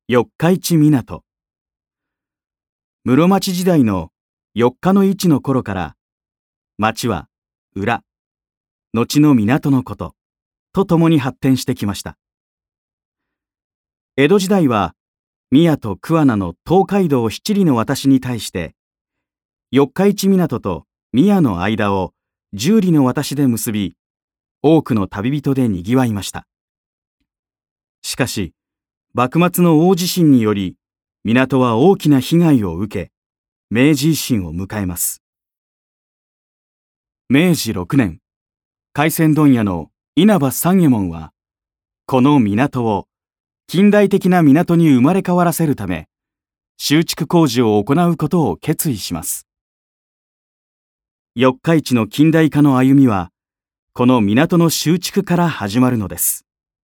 四日市港。室町時代の四日の市の頃から、町は浦、後の港のこととともに発展してきました。江戸時代は、宮と桑名の東海道七里の渡しに対して、四日市港と宮の間を十里の渡しで結び、多くの旅人でにぎわいました。しかし、幕末の大地震により、港は大きな被害を受け、明治維新を迎えます。明治6年、廻船問屋の稲葉三右衛門は、この港を近代的な港に生まれ変わらせるため、修築工事を行うことを決意します。四日市の近代化の歩みは、この港の修築から始まるのです。